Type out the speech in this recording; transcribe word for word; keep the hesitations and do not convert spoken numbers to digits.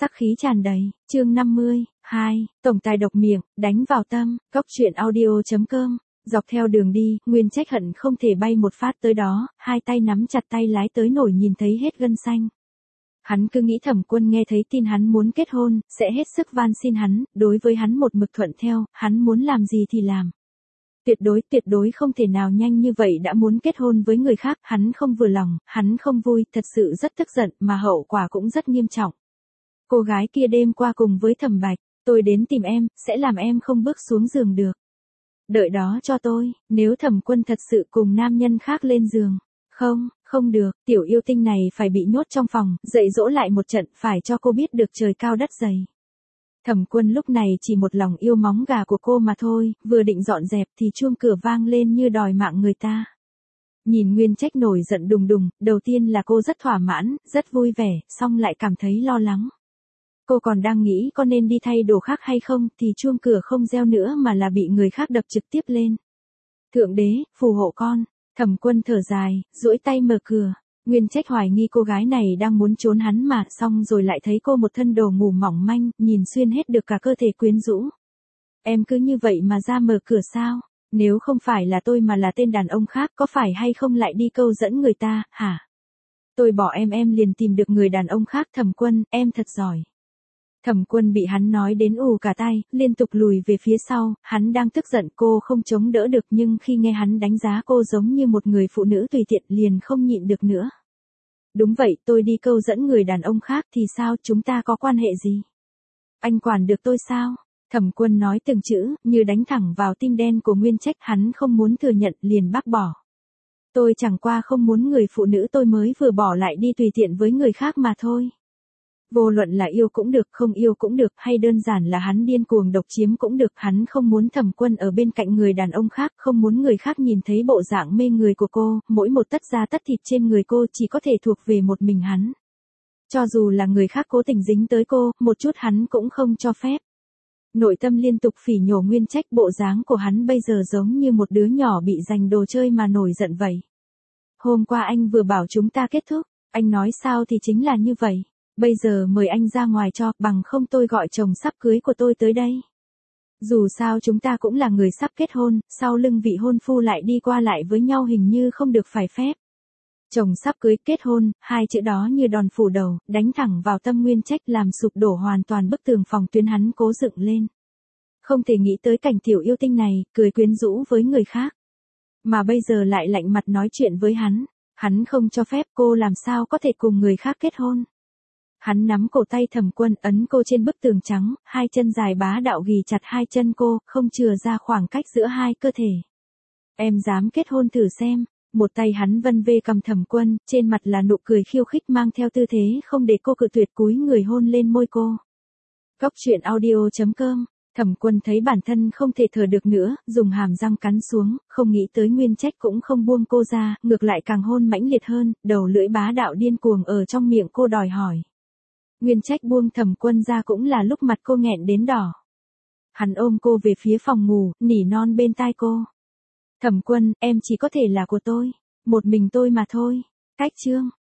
sắc khí tràn đầy, chương năm mươi, hai, tổng tài độc miệng, đánh vào tâm, góc truyện audio.com. Dọc theo đường đi, Nguyên Trách hận không thể bay một phát tới đó, hai tay nắm chặt tay lái tới nổi nhìn thấy hết gân xanh. Hắn cứ nghĩ Thẩm Quân nghe thấy tin hắn muốn kết hôn, sẽ hết sức van xin hắn, đối với hắn một mực thuận theo, hắn muốn làm gì thì làm. Tuyệt đối, tuyệt đối không thể nào nhanh như vậy đã muốn kết hôn với người khác, hắn không vừa lòng, hắn không vui, thật sự rất tức giận, mà hậu quả cũng rất nghiêm trọng. Cô gái kia đêm qua cùng với Thẩm Bạch, tôi đến tìm em, sẽ làm em không bước xuống giường được. Đợi đó cho tôi, nếu Thẩm Quân thật sự cùng nam nhân khác lên giường. Không, không được, tiểu yêu tinh này phải bị nhốt trong phòng, dạy dỗ lại một trận, phải cho cô biết được trời cao đất dày. Thẩm Quân lúc này chỉ một lòng yêu móng gà của cô mà thôi, vừa định dọn dẹp thì chuông cửa vang lên như đòi mạng người ta. Nhìn Nguyên Trách nổi giận đùng đùng, đầu tiên là cô rất thỏa mãn, rất vui vẻ, xong lại cảm thấy lo lắng. Cô còn đang nghĩ có nên đi thay đồ khác hay không, thì chuông cửa không reo nữa mà là bị người khác đập trực tiếp lên. Thượng đế, phù hộ con. Thẩm Quân thở dài, duỗi tay mở cửa. Nguyên Trách hoài nghi cô gái này đang muốn trốn hắn mà, xong rồi lại thấy cô một thân đồ ngủ mỏng manh, nhìn xuyên hết được cả cơ thể quyến rũ. Em cứ như vậy mà ra mở cửa sao? Nếu không phải là tôi mà là tên đàn ông khác, có phải hay không lại đi câu dẫn người ta, hả? Tôi bỏ em em liền tìm được người đàn ông khác. Thẩm Quân, em thật giỏi. Thẩm Quân bị hắn nói đến ù cả tay, liên tục lùi về phía sau, hắn đang tức giận cô không chống đỡ được, nhưng khi nghe hắn đánh giá cô giống như một người phụ nữ tùy tiện liền không nhịn được nữa. Đúng vậy, tôi đi câu dẫn người đàn ông khác thì sao, chúng ta có quan hệ gì? Anh quản được tôi sao? Thẩm Quân nói từng chữ, như đánh thẳng vào tim đen của Nguyên Trách, hắn không muốn thừa nhận liền bác bỏ. Tôi chẳng qua không muốn người phụ nữ tôi mới vừa bỏ lại đi tùy tiện với người khác mà thôi. Vô luận là yêu cũng được, không yêu cũng được, hay đơn giản là hắn điên cuồng độc chiếm cũng được, hắn không muốn Thẩm Quân ở bên cạnh người đàn ông khác, không muốn người khác nhìn thấy bộ dạng mê người của cô, mỗi một tấc da tất thịt trên người cô chỉ có thể thuộc về một mình hắn. Cho dù là người khác cố tình dính tới cô, một chút hắn cũng không cho phép. Nội tâm liên tục phỉ nhổ Nguyên Trách, bộ dáng của hắn bây giờ giống như một đứa nhỏ bị giành đồ chơi mà nổi giận vậy. Hôm qua anh vừa bảo chúng ta kết thúc, anh nói sao thì chính là như vậy. Bây giờ mời anh ra ngoài cho, bằng không tôi gọi chồng sắp cưới của tôi tới đây. Dù sao chúng ta cũng là người sắp kết hôn, sau lưng vị hôn phu lại đi qua lại với nhau hình như không được phải phép. Chồng sắp cưới, kết hôn, hai chữ đó như đòn phủ đầu, đánh thẳng vào tâm Nguyên Trách, làm sụp đổ hoàn toàn bức tường phòng tuyến hắn cố dựng lên. Không thể nghĩ tới cảnh tiểu yêu tinh này, cười quyến rũ với người khác. Mà bây giờ lại lạnh mặt nói chuyện với hắn. Hắn không cho phép, cô làm sao có thể cùng người khác kết hôn. Hắn nắm cổ tay Thẩm Quân, ấn cô trên bức tường trắng, hai chân dài bá đạo ghì chặt hai chân cô, không chừa ra khoảng cách giữa hai cơ thể. Em dám kết hôn thử xem. Một tay hắn vân vê cầm Thẩm Quân, trên mặt là nụ cười khiêu khích mang theo tư thế không để cô cự tuyệt, cúi người hôn lên môi cô. Góc truyện audio.com. Thẩm Quân thấy bản thân không thể thở được nữa, dùng hàm răng cắn xuống, không nghĩ tới Nguyên Trách cũng không buông cô ra, ngược lại càng hôn mãnh liệt hơn, đầu lưỡi bá đạo điên cuồng ở trong miệng cô đòi hỏi. Nguyên Trách buông Thẩm Quân ra cũng là lúc mặt cô nghẹn đến đỏ. Hắn ôm cô về phía phòng ngủ, nỉ non bên tai cô. Thẩm Quân, em chỉ có thể là của tôi, một mình tôi mà thôi. Cách chương.